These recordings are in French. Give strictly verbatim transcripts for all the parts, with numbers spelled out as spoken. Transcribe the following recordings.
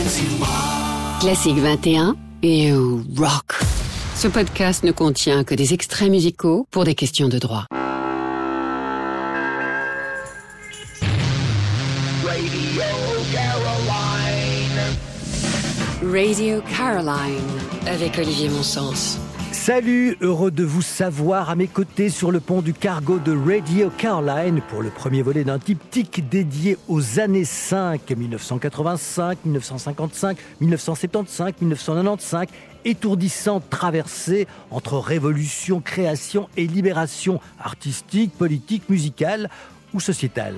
Classique vingt et un et rock. Ce podcast ne contient que des extraits musicaux pour des questions de droit. Radio Caroline. Radio Caroline avec Olivier Monsens. Salut, heureux de vous savoir à mes côtés sur le pont du cargo de Radio Caroline pour le premier volet d'un diptyque dédié aux années cinq, mille neuf cent quatre-vingt-cinq, mille neuf cent cinquante-cinq, mille neuf cent soixante-quinze, mille neuf cent quatre-vingt-quinze, étourdissante traversée entre révolution, création et libération artistique, politique, musicale ou sociétale.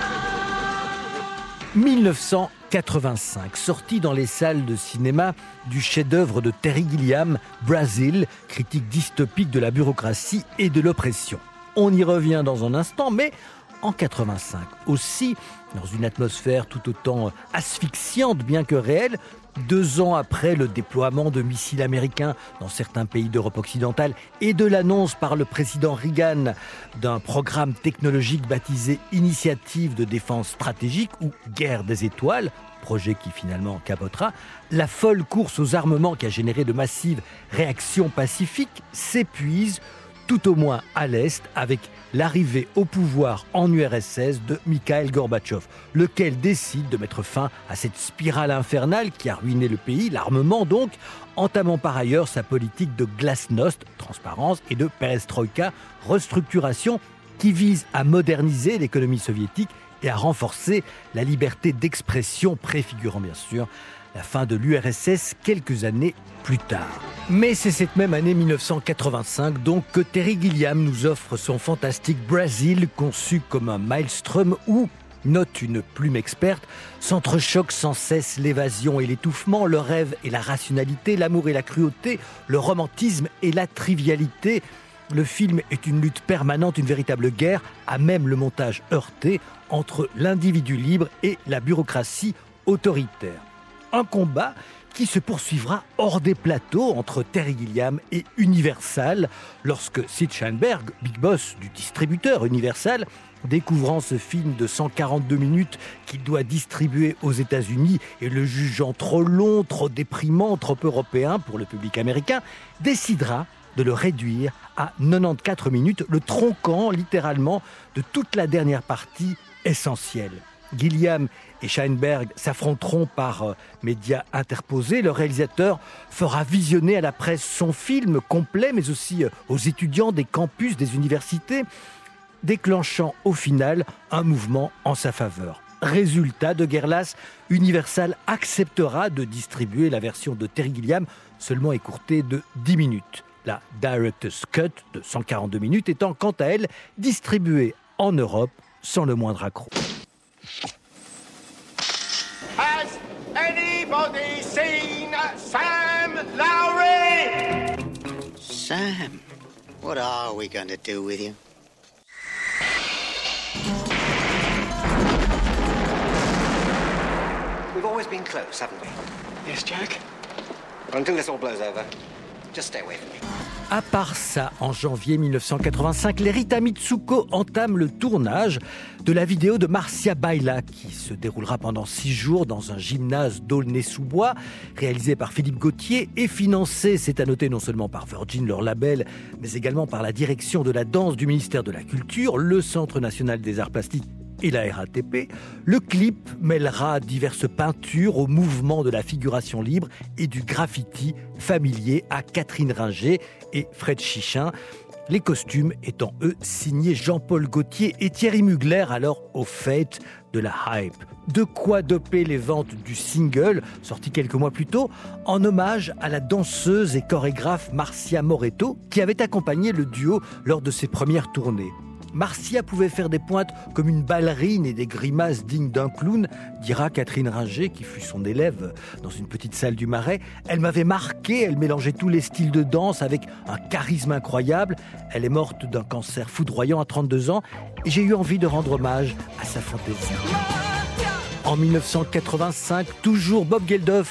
mille neuf cent quatre-vingt-cinq, sorti dans les salles de cinéma du chef-d'œuvre de Terry Gilliam, Brazil, critique dystopique de la bureaucratie et de l'oppression. On y revient dans un instant, mais en quatre-vingt-cinq aussi, dans une atmosphère tout autant asphyxiante bien que réelle, deux ans après le déploiement de missiles américains dans certains pays d'Europe occidentale et de l'annonce par le président Reagan d'un programme technologique baptisé Initiative de défense stratégique ou Guerre des étoiles, projet qui finalement capotera, la folle course aux armements qui a généré de massives réactions pacifiques s'épuise, tout au moins à l'Est, avec l'arrivée au pouvoir en U R S S de Mikhaïl Gorbatchev, lequel décide de mettre fin à cette spirale infernale qui a ruiné le pays, l'armement donc, entamant par ailleurs sa politique de glasnost, transparence, et de perestroïka, restructuration, qui vise à moderniser l'économie soviétique et à renforcer la liberté d'expression, préfigurant bien sûr la fin de l'U R S S quelques années plus tard. Mais c'est cette même année mille neuf cent quatre-vingt-cinq donc que Terry Gilliam nous offre son fantastique Brazil, conçu comme un maelstrom où, note une plume experte, s'entrechoquent sans cesse l'évasion et l'étouffement, le rêve et la rationalité, l'amour et la cruauté, le romantisme et la trivialité. Le film est une lutte permanente, une véritable guerre, à même le montage heurté, entre l'individu libre et la bureaucratie autoritaire. Un combat qui se poursuivra hors des plateaux entre Terry Gilliam et Universal, lorsque Sid Sheinberg, big boss du distributeur Universal, découvrant ce film de cent quarante-deux minutes qu'il doit distribuer aux États-Unis et le jugeant trop long, trop déprimant, trop européen pour le public américain, décidera de le réduire à quatre-vingt-quatorze minutes, le tronquant littéralement de toute la dernière partie essentielle. Gilliam et Sheinberg s'affronteront par euh, médias interposés. Le réalisateur fera visionner à la presse son film complet, mais aussi euh, aux étudiants des campus des universités, déclenchant au final un mouvement en sa faveur. Résultat de guerre lasse, Universal acceptera de distribuer la version de Terry Gilliam, seulement écourtée de dix minutes. La Director's Cut de cent quarante-deux minutes étant quant à elle distribuée en Europe sans le moindre accroc. Has anybody seen Sam Lowry? Sam, what are we going to do with you? We've always been close, haven't we? Yes, Jack. Until this all blows over, just stay away from me. À part ça, en janvier mille neuf cent quatre-vingt-cinq, les Rita Mitsuko entament le tournage de la vidéo de Marcia Baila, qui se déroulera pendant six jours dans un gymnase d'Aulnay-sous-Bois, réalisé par Philippe Gauthier et financé, c'est à noter, non seulement par Virgin, leur label, mais également par la direction de la danse du ministère de la Culture, le Centre national des arts plastiques et la R A T P. Le clip mêlera diverses peintures au mouvement de la figuration libre et du graffiti familier à Catherine Ringer et Fred Chichin. Les costumes étant, eux, signés Jean-Paul Gaultier et Thierry Mugler, alors au fait de la hype. De quoi doper les ventes du single, sorti quelques mois plus tôt, en hommage à la danseuse et chorégraphe Marcia Moretto, qui avait accompagné le duo lors de ses premières tournées. Marcia pouvait faire des pointes comme une ballerine et des grimaces dignes d'un clown, dira Catherine Ringer, qui fut son élève dans une petite salle du Marais. Elle m'avait marqué, elle mélangeait tous les styles de danse avec un charisme incroyable. Elle est morte d'un cancer foudroyant à trente-deux ans et j'ai eu envie de rendre hommage à sa fantaisie. En mille neuf cent quatre-vingt-cinq, toujours Bob Geldof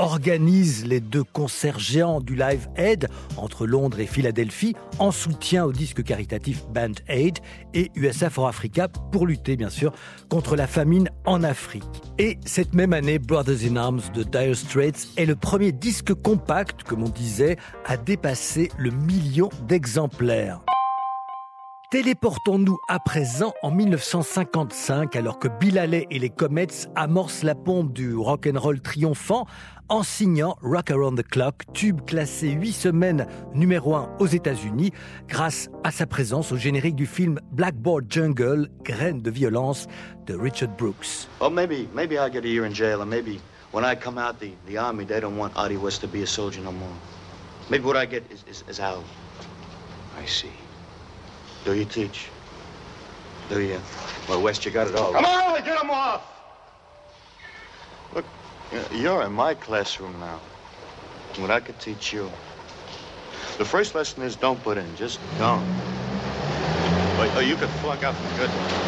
organise les deux concerts géants du Live Aid entre Londres et Philadelphie en soutien au disque caritatif Band Aid et U S A for Africa pour lutter bien sûr contre la famine en Afrique. Et cette même année, Brothers in Arms de Dire Straits est le premier disque compact, comme on disait, à dépasser le million d'exemplaires. Téléportons-nous à présent en dix-neuf cent cinquante-cinq, alors que Bill Haley et les Comets amorcent la pompe du rock'n'roll triomphant en signant Rock Around the Clock, tube classé huit semaines numéro un aux États-Unis, grâce à sa présence au générique du film Blackboard Jungle, graine de violence de Richard Brooks. Oh, maybe, maybe I'll get a year in jail, and maybe when I come out the, the army, they don't want Artie West to be a soldier no more. Maybe what I get is, is, is out. I see. Do you teach? Do you? Well, West, you got it all. Come on, get them off! Look, you're in my classroom now. What I could teach you. The first lesson is don't put in, just don't. Oh, you could flunk out for good.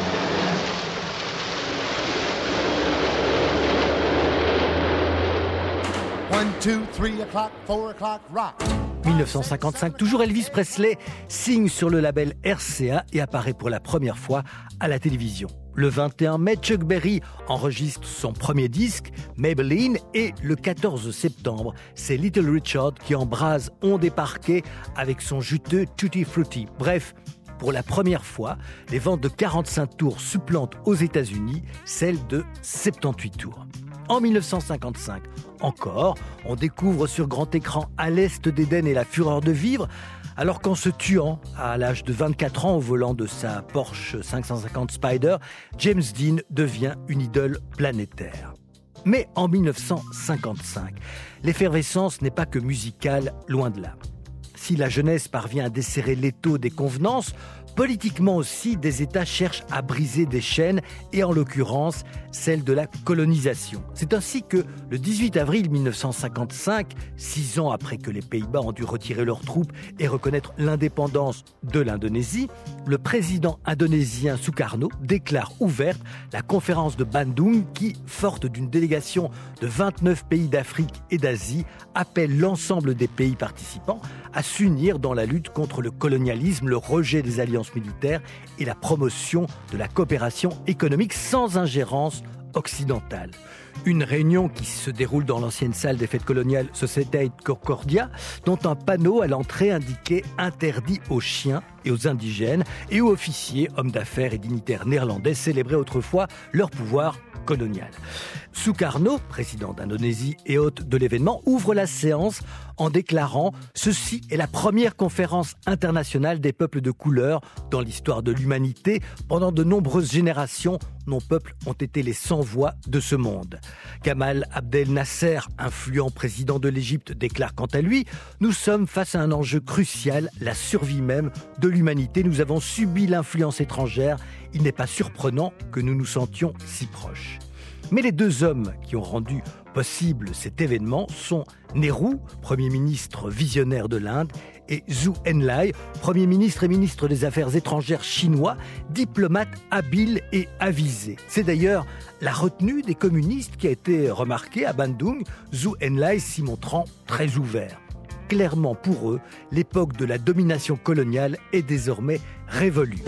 One, two, three o'clock, four o'clock, rock. dix-neuf cent cinquante-cinq, toujours Elvis Presley signe sur le label R C A et apparaît pour la première fois à la télévision. Le vingt et un mai, Chuck Berry enregistre son premier disque, Maybelline, et le quatorze septembre, c'est Little Richard qui embrase ondes et parquets avec son juteux Tutti Frutti. Bref, pour la première fois, les ventes de quarante-cinq tours supplantent aux États-Unis celles de soixante-dix-huit tours. En dix-neuf cent cinquante-cinq, encore, on découvre sur grand écran À l'Est d'Éden et la fureur de vivre, alors qu'en se tuant à l'âge de vingt-quatre ans au volant de sa Porsche cinq cent cinquante Spider, James Dean devient une idole planétaire. Mais en dix-neuf cent cinquante-cinq, l'effervescence n'est pas que musicale, loin de là. Si la jeunesse parvient à desserrer l'étau des convenances, politiquement aussi, des États cherchent à briser des chaînes, et en l'occurrence, celle de la colonisation. C'est ainsi que, le dix-huit avril dix-neuf cent cinquante-cinq, six ans après que les Pays-Bas ont dû retirer leurs troupes et reconnaître l'indépendance de l'Indonésie, le président indonésien Sukarno déclare ouverte la conférence de Bandung qui, forte d'une délégation de vingt-neuf pays d'Afrique et d'Asie, appelle l'ensemble des pays participants à s'unir dans la lutte contre le colonialisme, le rejet des alliances militaires et la promotion de la coopération économique sans ingérence occidentale. Une réunion qui se déroule dans l'ancienne salle des fêtes coloniales Sociedade Concordia, dont un panneau à l'entrée indiquait « Interdit aux chiens et aux indigènes » et où officiers, hommes d'affaires et dignitaires néerlandais célébraient autrefois leur pouvoir colonial. Sukarno, président d'Indonésie et hôte de l'événement, ouvre la séance en déclarant « Ceci est la première conférence internationale des peuples de couleur dans l'histoire de l'humanité. Pendant de nombreuses générations, nos peuples ont été les sans-voix de ce monde. » Gamal Abdel Nasser, influent président de l'Égypte, déclare quant à lui « Nous sommes face à un enjeu crucial, la survie même de l'humanité. Nous avons subi l'influence étrangère. Il n'est pas surprenant que nous nous sentions si proches. » Mais les deux hommes qui ont rendu possible cet événement sont Nehru, Premier ministre visionnaire de l'Inde, et Zhou Enlai, Premier ministre et ministre des Affaires étrangères chinois, diplomate habile et avisé. C'est d'ailleurs la retenue des communistes qui a été remarquée à Bandung, Zhou Enlai s'y montrant très ouvert. Clairement pour eux, l'époque de la domination coloniale est désormais révolue.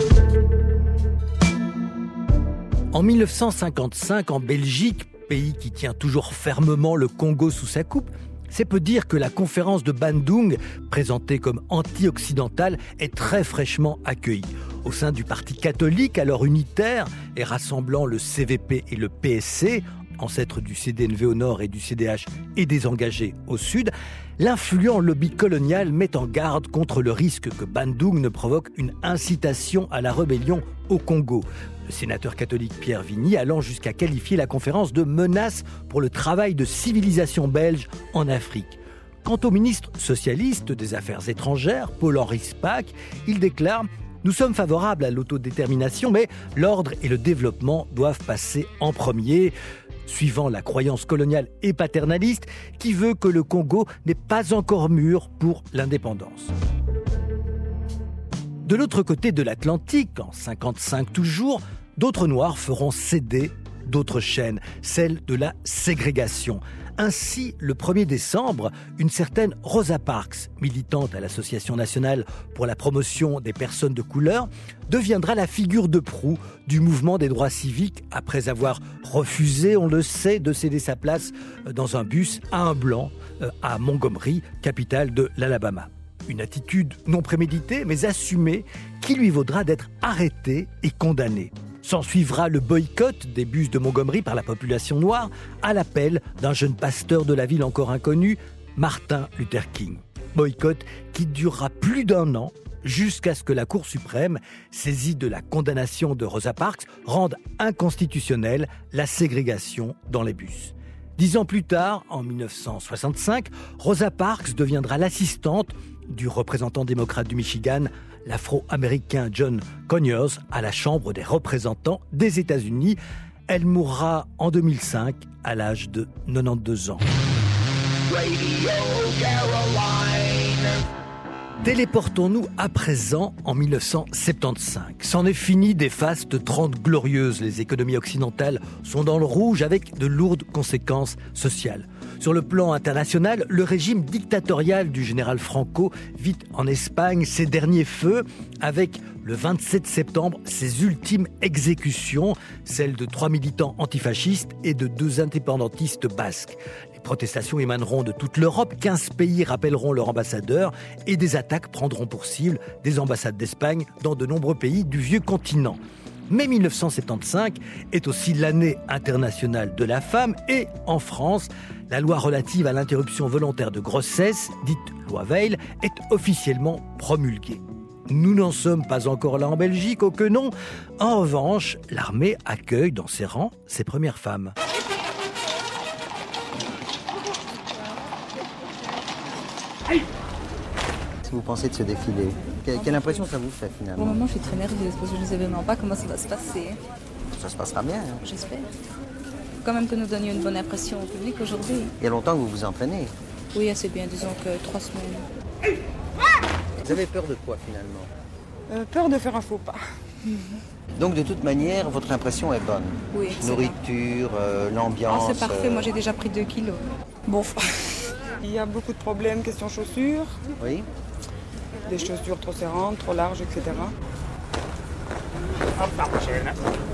En dix-neuf cent cinquante-cinq, en Belgique, pays qui tient toujours fermement le Congo sous sa coupe, c'est peu dire que la conférence de Bandung, présentée comme anti-occidentale, est très fraîchement accueillie. Au sein du parti catholique, alors unitaire, et rassemblant le C V P et le P S C, ancêtres du C D N V au nord et du C D H et des engagés au sud, l'influent lobby colonial met en garde contre le risque que Bandung ne provoque une incitation à la rébellion au Congo. Le sénateur catholique Pierre Vigny allant jusqu'à qualifier la conférence de menace pour le travail de civilisation belge en Afrique. Quant au ministre socialiste des Affaires étrangères, Paul-Henri Spaak, il déclare « Nous sommes favorables à l'autodétermination, mais l'ordre et le développement doivent passer en premier », suivant la croyance coloniale et paternaliste qui veut que le Congo n'est pas encore mûr pour l'indépendance. De l'autre côté de l'Atlantique, en cinquante-cinq toujours, d'autres Noirs feront céder d'autres chaînes, celle de la ségrégation. Ainsi, le premier décembre, une certaine Rosa Parks, militante à l'Association nationale pour la promotion des personnes de couleur, deviendra la figure de proue du mouvement des droits civiques après avoir refusé, on le sait, de céder sa place dans un bus à un blanc à Montgomery, capitale de l'Alabama. Une attitude non préméditée mais assumée qui lui vaudra d'être arrêtée et condamnée. S'en suivra le boycott des bus de Montgomery par la population noire à l'appel d'un jeune pasteur de la ville encore inconnu, Martin Luther King. Boycott qui durera plus d'un an jusqu'à ce que la Cour suprême, saisie de la condamnation de Rosa Parks, rende inconstitutionnelle la ségrégation dans les bus. Dix ans plus tard, en dix-neuf cent soixante-cinq, Rosa Parks deviendra l'assistante du représentant démocrate du Michigan, l'afro-américain John Conyers, à la Chambre des représentants des États-Unis. Elle mourra en deux mille cinq à l'âge de quatre-vingt-douze ans. Radio Caroline. Téléportons-nous à présent en dix-neuf cent soixante-quinze. C'en est fini des fastes trente glorieuses. Les économies occidentales sont dans le rouge avec de lourdes conséquences sociales. Sur le plan international, le régime dictatorial du général Franco vit en Espagne ses derniers feux avec le vingt-sept septembre ses ultimes exécutions, celles de trois militants antifascistes et de deux indépendantistes basques. Les protestations émaneront de toute l'Europe, quinze pays rappelleront leur ambassadeur et des attaques prendront pour cible des ambassades d'Espagne dans de nombreux pays du vieux continent. Mais dix-neuf cent soixante-quinze est aussi l'année internationale de la femme et, en France, la loi relative à l'interruption volontaire de grossesse, dite loi Veil, est officiellement promulguée. Nous n'en sommes pas encore là en Belgique, oh que non. En revanche, l'armée accueille dans ses rangs ses premières femmes. Qu'est-ce que vous pensez de ce défilé ? Quelle, quelle impression ça vous fait finalement ? Pour le moment, je suis très nerveuse parce que je ne sais vraiment pas comment ça va se passer. Ça se passera bien. Hein ? J'espère. Quand même que nous donnions une bonne impression au public aujourd'hui. Il y a longtemps que vous vous entraînez ? Oui, assez bien, disons que trois semaines. Vous avez peur de quoi finalement ? euh, Peur de faire un faux pas. Mm-hmm. Donc de toute manière, votre impression est bonne ? Oui. Nourriture, euh, l'ambiance... Oh, c'est parfait, euh... moi j'ai déjà pris deux kilos. Bon. Il y a beaucoup de problèmes, question chaussures. Oui. Des chaussures trop serrantes, trop larges, et cetera. Hop, la prochaine.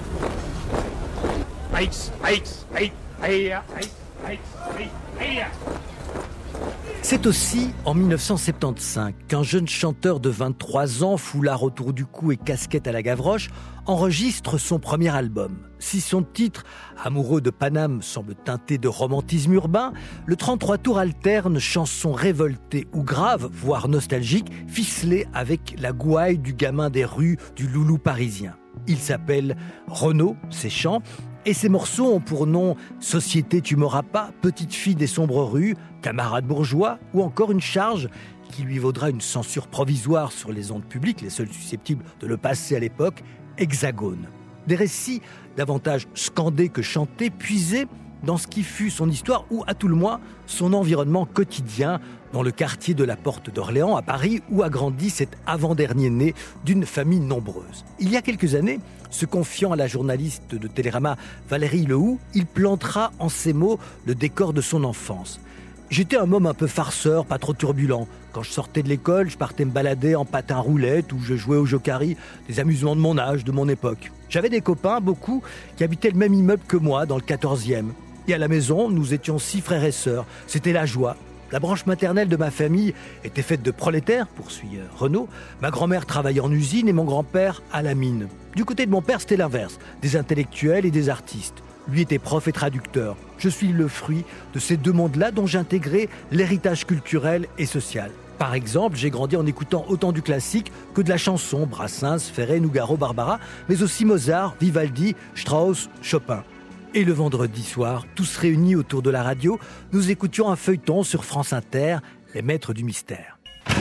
Ice, ice, ice, ice, ice, ice, ice. C'est aussi en dix-neuf cent soixante-quinze qu'un jeune chanteur de vingt-trois ans, foulard autour du cou et casquette à la Gavroche, enregistre son premier album. Si son titre, Amoureux de Paname, semble teinté de romantisme urbain, le trente-trois tours alterne chansons révoltées ou graves, voire nostalgiques, ficelées avec la gouaille du gamin des rues, du loulou parisien. Il s'appelle Renaud, ses chants, et ses morceaux ont pour nom « Société, tu m'auras pas »,« Petite fille des sombres rues »,« Camarade bourgeois » ou encore une charge qui lui vaudra une censure provisoire sur les ondes publiques, les seuls susceptibles de le passer à l'époque, Hexagone. Des récits davantage scandés que chantés, puisés dans ce qui fut son histoire ou, à tout le moins, son environnement quotidien dans le quartier de la Porte d'Orléans à Paris où a grandi cet avant-dernier né d'une famille nombreuse. Il y a quelques années, se confiant à la journaliste de Télérama Valérie Lehoux, il plantera en ces mots le décor de son enfance. J'étais un homme un peu farceur, pas trop turbulent. Quand je sortais de l'école, je partais me balader en patin roulette ou je jouais au jokari, des amusements de mon âge, de mon époque. J'avais des copains, beaucoup, qui habitaient le même immeuble que moi, dans le quatorzième. Et à la maison, nous étions six frères et sœurs. C'était la joie. La branche maternelle de ma famille était faite de prolétaires, poursuit Renaud. Ma grand-mère travaillait en usine et mon grand-père à la mine. Du côté de mon père, c'était l'inverse, des intellectuels et des artistes. Lui était prof et traducteur. Je suis le fruit de ces deux mondes-là dont j'ai intégré l'héritage culturel et social. Par exemple, j'ai grandi en écoutant autant du classique que de la chanson, Brassens, Ferré, Nougaro, Barbara, mais aussi Mozart, Vivaldi, Strauss, Chopin. Et le vendredi soir, tous réunis autour de la radio, nous écoutions un feuilleton sur France Inter, Les Maîtres du Mystère.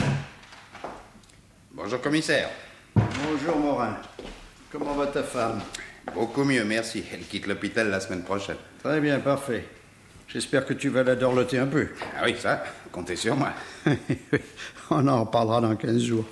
Bonjour commissaire. Bonjour Morin. Comment va ta femme ? Beaucoup mieux, merci. Elle quitte l'hôpital la semaine prochaine. Très bien, parfait. J'espère que tu vas la dorloter un peu. Ah oui, ça, comptez sur moi. On en reparlera dans quinze jours.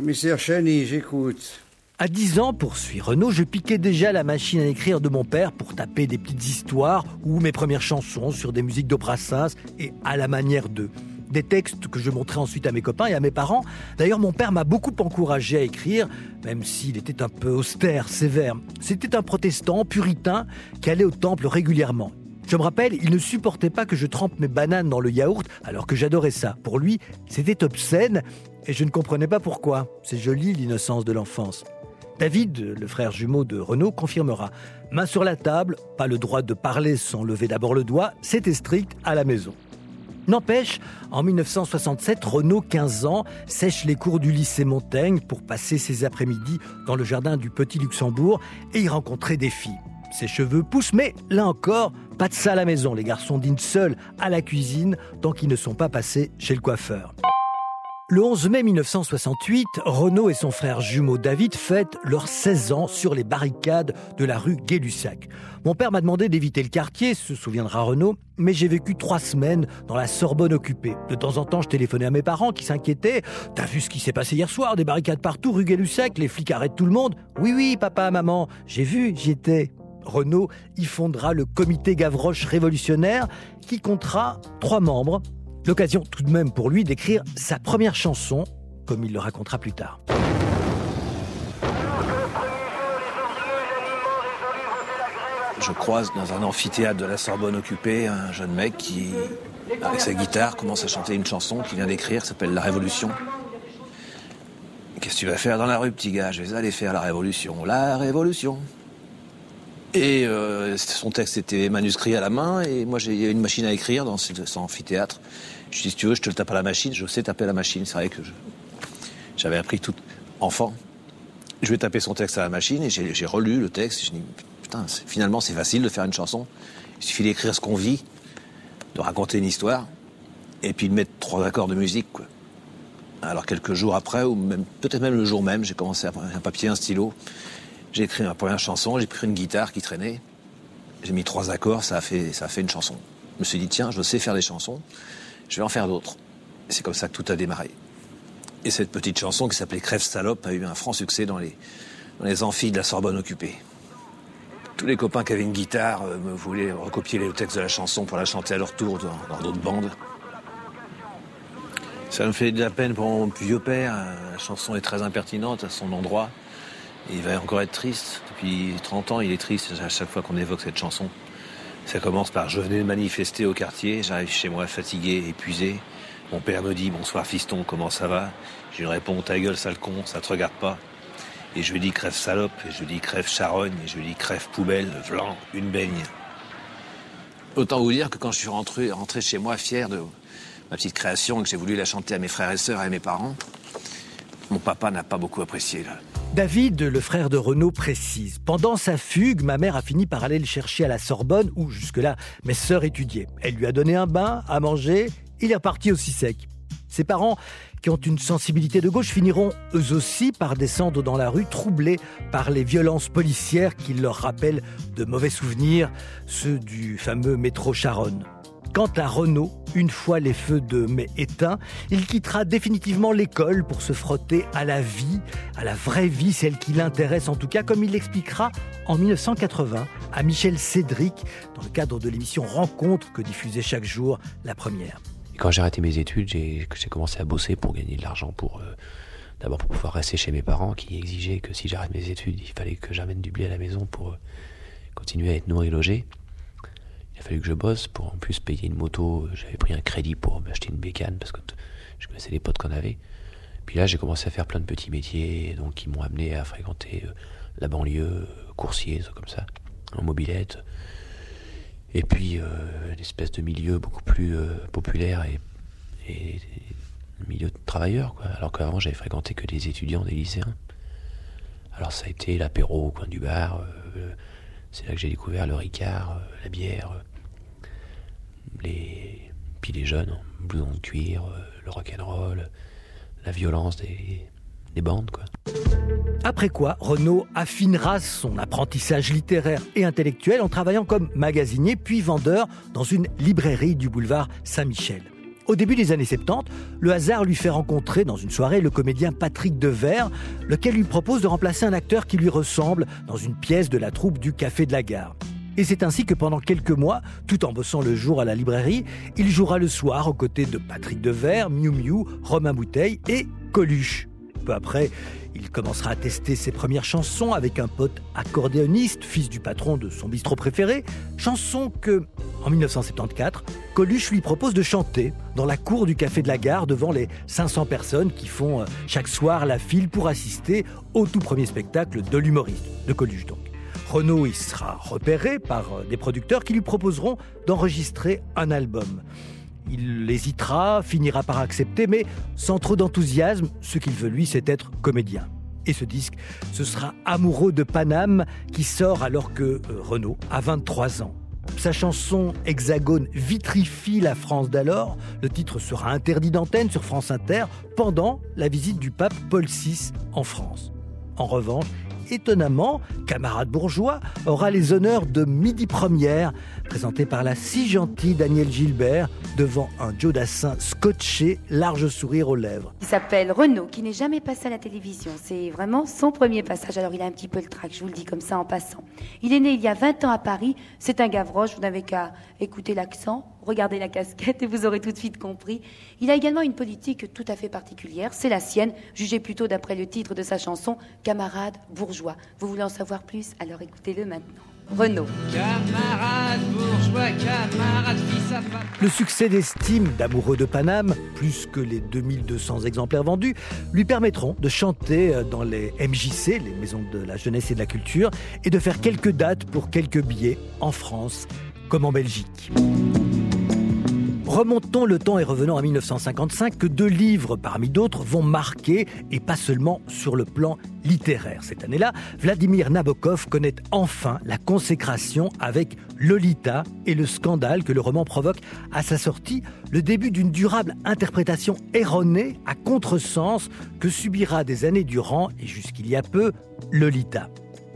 Commissaire Chani, j'écoute. À dix ans, poursuit Renaud, je piquais déjà la machine à écrire de mon père pour taper des petites histoires ou mes premières chansons sur des musiques de Brassens et à la manière d'eux. Des textes que je montrais ensuite à mes copains et à mes parents. D'ailleurs, mon père m'a beaucoup encouragé à écrire, même s'il était un peu austère, sévère. C'était un protestant, puritain, qui allait au temple régulièrement. Je me rappelle, il ne supportait pas que je trempe mes bananes dans le yaourt, alors que j'adorais ça. Pour lui, c'était obscène, et je ne comprenais pas pourquoi. C'est joli, l'innocence de l'enfance. David, le frère jumeau de Renaud, confirmera. Main sur la table, pas le droit de parler sans lever d'abord le doigt, c'était strict à la maison. N'empêche, en dix-neuf cent soixante-sept, Renaud, quinze ans, sèche les cours du lycée Montaigne pour passer ses après-midi dans le jardin du Petit Luxembourg et y rencontrer des filles. Ses cheveux poussent, mais là encore, pas de ça à la maison. Les garçons dînent seuls à la cuisine tant qu'ils ne sont pas passés chez le coiffeur. Le onze mai mille neuf cent soixante-huit, Renaud et son frère jumeau David fêtent leurs seize ans sur les barricades de la rue Gay-Lussac. Mon père m'a demandé d'éviter le quartier, se souviendra Renaud, mais j'ai vécu trois semaines dans la Sorbonne occupée. De temps en temps, je téléphonais à mes parents qui s'inquiétaient. « T'as vu ce qui s'est passé hier soir? Des barricades partout, rue Gay-Lussac, les flics arrêtent tout le monde. »« Oui, oui, papa, maman, j'ai vu, j'y étais. » Renaud y fondera le comité Gavroche révolutionnaire qui comptera trois membres. L'occasion tout de même pour lui d'écrire sa première chanson, comme il le racontera plus tard. Je croise dans un amphithéâtre de la Sorbonne occupée un jeune mec qui, avec sa guitare, commence à chanter une chanson qu'il vient d'écrire, qui s'appelle « La Révolution ». Qu'est-ce que tu vas faire dans la rue, petit gars? Je vais aller faire la Révolution, la Révolution. Et euh, son texte était manuscrit à la main, et moi j'ai une machine à écrire dans cet amphithéâtre. Je dis, si tu veux, je te le tape à la machine. Je sais taper à la machine. C'est vrai que je, j'avais appris tout enfant. Je vais taper son texte à la machine, et j'ai, j'ai relu le texte. Et je dis, putain, c'est, finalement c'est facile de faire une chanson. Il suffit d'écrire ce qu'on vit, de raconter une histoire, et puis de mettre trois accords de musique, quoi. Alors quelques jours après, ou même peut-être même le jour même, j'ai commencé à prendre un papier, un stylo. J'ai écrit ma première chanson, j'ai pris une guitare qui traînait, j'ai mis trois accords, ça a fait, ça a fait une chanson. Je me suis dit, tiens, je sais faire des chansons, je vais en faire d'autres. Et c'est comme ça que tout a démarré. Et cette petite chanson qui s'appelait Crève Salope a eu un franc succès dans les, dans les amphis de la Sorbonne occupée. Tous les copains qui avaient une guitare euh, me voulaient recopier le texte de la chanson pour la chanter à leur tour dans, dans d'autres bandes. Ça me fait de la peine pour mon vieux père, la chanson est très impertinente à son endroit. Il va encore être triste. Depuis trente ans, il est triste à chaque fois qu'on évoque cette chanson. Ça commence par « Je venais manifester au quartier, j'arrive chez moi fatigué, épuisé. Mon père me dit « Bonsoir fiston, comment ça va ?» Je lui réponds « Ta gueule, sale con, ça te regarde pas. » Et je lui dis « Crève salope » et je lui dis « Crève charogne » et je lui dis « Crève poubelle, vlan, une baigne. » Autant vous dire que quand je suis rentré, rentré chez moi fier de ma petite création et que j'ai voulu la chanter à mes frères et sœurs et à mes parents, mon papa n'a pas beaucoup apprécié, là. David, le frère de Renaud, précise. Pendant sa fugue, ma mère a fini par aller le chercher à la Sorbonne, où jusque-là, mes sœurs étudiaient. Elle lui a donné un bain, à manger, il est reparti aussi sec. Ses parents, qui ont une sensibilité de gauche, finiront eux aussi par descendre dans la rue, troublés par les violences policières qui leur rappellent de mauvais souvenirs, ceux du fameux métro Charonne. Quant à Renaud, une fois les feux de mai éteints, il quittera définitivement l'école pour se frotter à la vie, à la vraie vie, celle qui l'intéresse en tout cas, comme il l'expliquera en dix-neuf cent quatre-vingts à Michel Cédric, dans le cadre de l'émission Rencontre que diffusait chaque jour La Première. Et quand j'ai arrêté mes études, j'ai, j'ai commencé à bosser pour gagner de l'argent, pour euh, d'abord pour pouvoir rester chez mes parents qui exigeaient que si j'arrête mes études, il fallait que j'amène du blé à la maison pour euh, continuer à être nourri et logé. Il a fallu que je bosse pour en plus payer une moto. J'avais pris un crédit pour m'acheter une bécane parce que t- je connaissais les potes qu'on avait. Puis là, j'ai commencé à faire plein de petits métiers donc, qui m'ont amené à fréquenter euh, la banlieue, euh, coursier, ça, comme ça, en mobilette. Et puis, euh, une espèce de milieu beaucoup plus euh, populaire et, et, et milieu de travailleurs, quoi. Alors qu'avant, j'avais fréquenté que des étudiants, des lycéens. Alors ça a été l'apéro au coin du bar. Euh, c'est là que j'ai découvert le Ricard, euh, la bière, euh, les... puis les jeunes, hein, blousons de cuir, euh, le rock'n'roll, la violence des, des bandes, quoi. Après quoi, Renaud affinera son apprentissage littéraire et intellectuel en travaillant comme magasinier puis vendeur dans une librairie du boulevard Saint-Michel. Au début des années soixante-dix, le hasard lui fait rencontrer dans une soirée le comédien Patrick Devers, lequel lui propose de remplacer un acteur qui lui ressemble dans une pièce de la troupe du Café de la Gare. Et c'est ainsi que pendant quelques mois, tout en bossant le jour à la librairie, il jouera le soir aux côtés de Patrick Devers, Miu Miu, Romain Bouteille et Coluche. Peu après, il commencera à tester ses premières chansons avec un pote accordéoniste, fils du patron de son bistrot préféré, chanson que, en mille neuf cent soixante-quatorze, Coluche lui propose de chanter dans la cour du Café de la Gare devant les cinq cents personnes qui font chaque soir la file pour assister au tout premier spectacle de l'humoriste, de Coluche donc. Renaud y sera repéré par des producteurs qui lui proposeront d'enregistrer un album. Il hésitera, finira par accepter, mais sans trop d'enthousiasme, ce qu'il veut lui, c'est être comédien. Et ce disque, ce sera Amoureux de Paname qui sort alors que euh, Renaud a vingt-trois ans. Sa chanson Hexagone vitrifie la France d'alors. Le titre sera interdit d'antenne sur France Inter pendant la visite du pape Paul six en France. En revanche, étonnamment, Camarade bourgeois aura les honneurs de Midi Première, présenté par la si gentille Danielle Gilbert, devant un Joe Dassin scotché, large sourire aux lèvres. Il s'appelle Renaud, qui n'est jamais passé à la télévision. C'est vraiment son premier passage. Alors il a un petit peu le trac, je vous le dis comme ça en passant. Il est né il y a vingt ans à Paris. C'est un Gavroche, vous n'avez qu'à écouter l'accent, regarder la casquette et vous aurez tout de suite compris. Il a également une politique tout à fait particulière, c'est la sienne, jugée plutôt d'après le titre de sa chanson, Camarade bourgeois. Vous voulez en savoir plus? Alors écoutez-le maintenant. Renaud. Camarade bourgeois, camarade fils à papa. Le succès d'estime d'Amoureux de Paname, plus que les deux mille deux cents exemplaires vendus, lui permettront de chanter dans les M J C, les maisons de la jeunesse et de la culture, et de faire quelques dates pour quelques billets en France comme en Belgique. Remontons le temps et revenons à mille neuf cent cinquante-cinq, que deux livres parmi d'autres vont marquer, et pas seulement sur le plan littéraire. Cette année-là, Vladimir Nabokov connaît enfin la consécration avec Lolita et le scandale que le roman provoque à sa sortie, le début d'une durable interprétation erronée à contresens que subira des années durant, et jusqu'il y a peu, Lolita.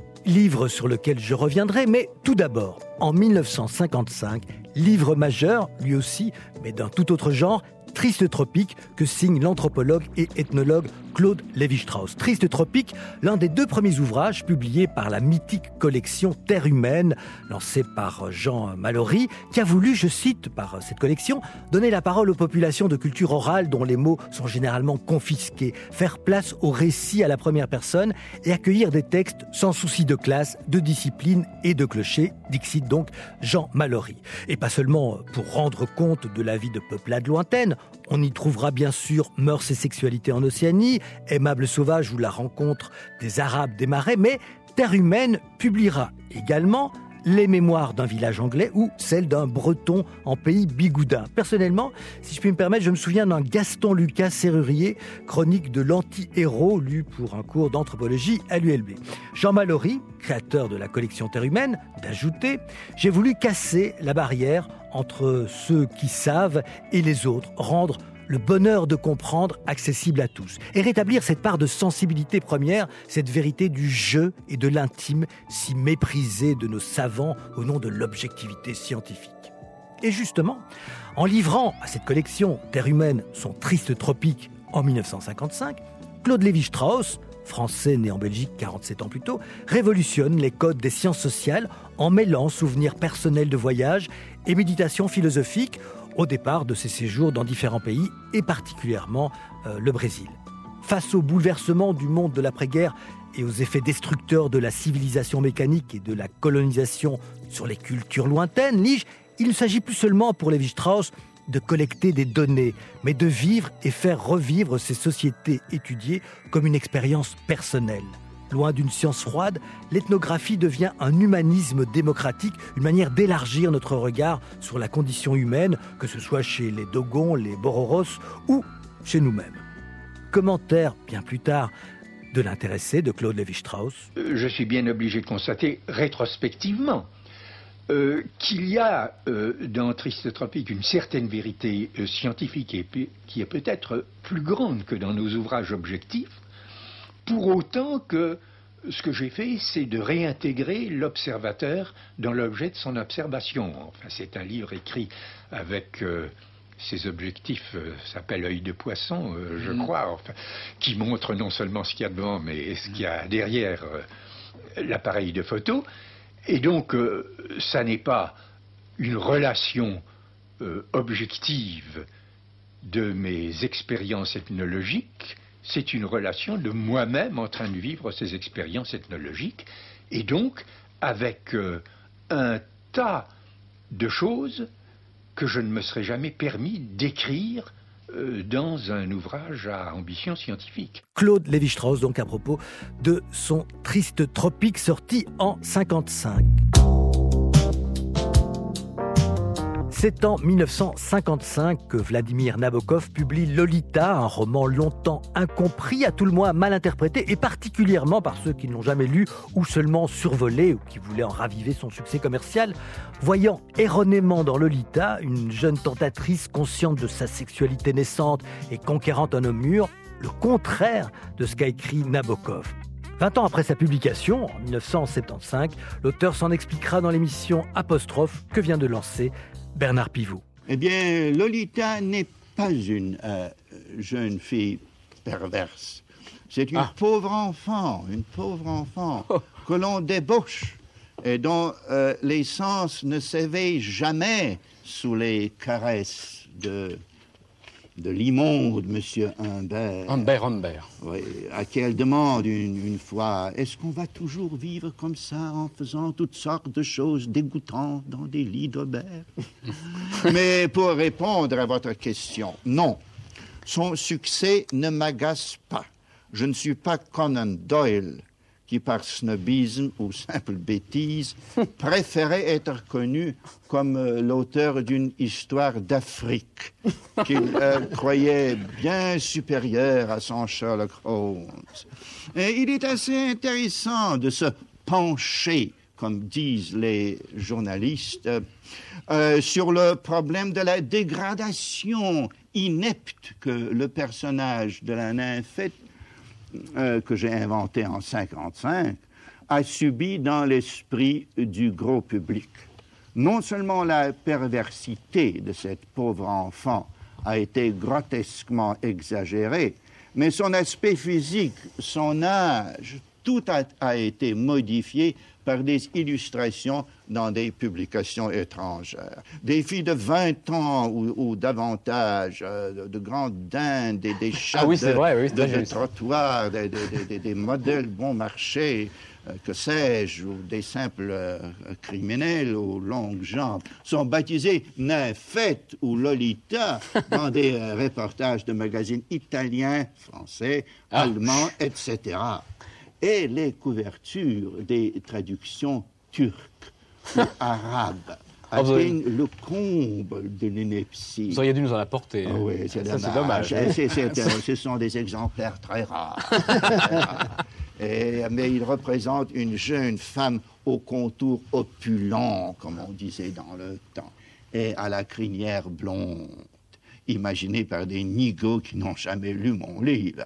Livre sur lequel je reviendrai, mais tout d'abord, en mille neuf cent cinquante-cinq, livre majeur, lui aussi, mais d'un tout autre genre, Triste Tropique, que signe l'anthropologue et ethnologue Claude Lévi-Strauss. Triste Tropique, l'un des deux premiers ouvrages publiés par la mythique collection Terre Humaine, lancée par Jean Mallory, qui a voulu, je cite par cette collection, donner la parole aux populations de culture orale dont les mots sont généralement confisqués, faire place au récit à la première personne et accueillir des textes sans souci de classe, de discipline et de clocher, dixit donc Jean Mallory. Et pas seulement pour rendre compte de la vie de peuplades lointaines, on y trouvera bien sûr Mœurs et sexualité en Océanie, Aimable sauvage ou la rencontre des Arabes des marais, mais Terre Humaine publiera également Les mémoires d'un village anglais ou celle d'un breton en pays bigoudin. Personnellement, si je puis me permettre, je me souviens d'un Gaston Lucas Serrurier, chronique de l'anti-héros, lu pour un cours d'anthropologie à l'U L B. Jean Mallory, créateur de la collection Terre Humaine, d'ajouter « J'ai voulu casser la barrière entre ceux qui savent et les autres, rendre le bonheur de comprendre accessible à tous et rétablir cette part de sensibilité première, cette vérité du jeu et de l'intime si méprisée de nos savants au nom de l'objectivité scientifique. » Et justement, en livrant à cette collection Terre Humaine son Triste Tropique en mille neuf cent cinquante-cinq, Claude Lévi-Strauss, français né en Belgique quarante-sept ans plus tôt, révolutionne les codes des sciences sociales en mêlant souvenirs personnels de voyage et méditation philosophique au départ de ses séjours dans différents pays, et particulièrement euh, le Brésil. Face au bouleversement du monde de l'après-guerre et aux effets destructeurs de la civilisation mécanique et de la colonisation sur les cultures lointaines, lis-je, il ne s'agit plus seulement pour Lévi-Strauss de collecter des données, mais de vivre et faire revivre ces sociétés étudiées comme une expérience personnelle. Loin d'une science froide, l'ethnographie devient un humanisme démocratique, une manière d'élargir notre regard sur la condition humaine, que ce soit chez les Dogons, les Bororos ou chez nous-mêmes. Commentaire, bien plus tard, de l'intéressé de Claude Lévi-Strauss. Je suis bien obligé de constater, rétrospectivement, euh, qu'il y a euh, dans Triste Tropique une certaine vérité euh, scientifique et p- qui est peut-être plus grande que dans nos ouvrages objectifs, pour autant que ce que j'ai fait, c'est de réintégrer l'observateur dans l'objet de son observation. Enfin, c'est un livre écrit avec euh, ces objectifs euh, s'appellent œil de poisson, euh, je mmh. crois, enfin, qui montrent non seulement ce qu'il y a devant, mais ce qu'il y a derrière euh, l'appareil de photo. Et donc, euh, ça n'est pas une relation euh, objective de mes expériences ethnologiques, c'est une relation de moi-même en train de vivre ces expériences ethnologiques, et donc avec euh, un tas de choses que je ne me serais jamais permis d'écrire euh, dans un ouvrage à ambition scientifique. Claude Lévi-Strauss, donc à propos de son Triste Tropique, sorti en cinquante-cinq. C'est en mille neuf cent cinquante-cinq que Vladimir Nabokov publie Lolita, un roman longtemps incompris, à tout le moins mal interprété, et particulièrement par ceux qui ne l'ont jamais lu ou seulement survolé ou qui voulaient en raviver son succès commercial, voyant erronément dans Lolita une jeune tentatrice consciente de sa sexualité naissante et conquérante un homme mûr, le contraire de ce qu'a écrit Nabokov. Vingt ans après sa publication, en mille neuf cent soixante-quinze, l'auteur s'en expliquera dans l'émission Apostrophe que vient de lancer Bernard Pivot. Eh bien, Lolita n'est pas une euh, jeune fille perverse. C'est une ah. pauvre enfant, une pauvre enfant oh. que l'on débauche et dont euh, les sens ne s'éveillent jamais sous les caresses de, de l'immonde Monsieur Humbert. Humbert, Humbert. Oui, à qui elle demande une, une fois, est-ce qu'on va toujours vivre comme ça en faisant toutes sortes de choses dégoûtantes dans des lits d'Aubert? Mais pour répondre à votre question, non. Son succès ne m'agace pas. Je ne suis pas Conan Doyle, qui par snobisme ou simple bêtise préférait être connu comme euh, l'auteur d'une histoire d'Afrique qu'il euh, croyait bien supérieure à son Sherlock Holmes. Et il est assez intéressant de se pencher, comme disent les journalistes, euh, sur le problème de la dégradation inepte que le personnage de la nymphette Euh, que j'ai inventé en cinquante-cinq, a subi dans l'esprit du gros public. Non seulement la perversité de cette pauvre enfant a été grotesquement exagérée, mais son aspect physique, son âge, tout a, a été modifié par des illustrations dans des publications étrangères. Des filles de vingt ans ou, ou davantage, euh, de, de grandes dindes, des, des chats ah oui, de, vrai, oui, de, de trottoir, des, des, des, des modèles bon marché, euh, que sais-je, ou des simples euh, criminels aux longues jambes, sont baptisés nymphette ou Lolita dans des euh, reportages de magazines italiens, français, ah. allemands, et cetera. Et les couvertures des traductions turques ou arabes atteignent oh, le comble de l'ineptie. Vous auriez dû nous en apporter. Oh, oui, c'est ça, dommage. C'est dommage. C'est, c'est, c'est, ce sont des exemplaires très rares. très rares. Et, mais ils représentent une jeune femme au contour opulent, comme on disait dans le temps, et à la crinière blonde, imaginée par des nigauds qui n'ont jamais lu mon livre.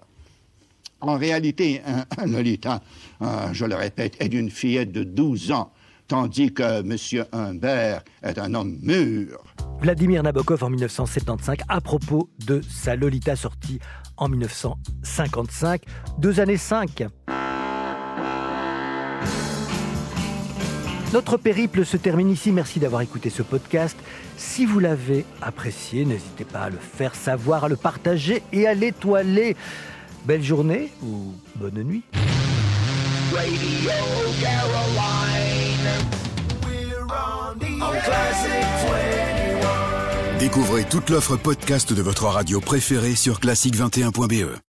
En réalité, un, un Lolita, un, je le répète, est d'une fillette de douze ans, tandis que M. Humbert est un homme mûr. Vladimir Nabokov en mille neuf cent soixante-quinze, à propos de sa Lolita sortie en mille neuf cent cinquante-cinq, deux années cinq. Notre périple se termine ici. Merci d'avoir écouté ce podcast. Si vous l'avez apprécié, n'hésitez pas à le faire savoir, à le partager et à l'étoiler. Belle journée ou bonne nuit. Radio Caroline. Découvrez toute l'offre podcast de votre radio préférée sur classique vingt et un point b e.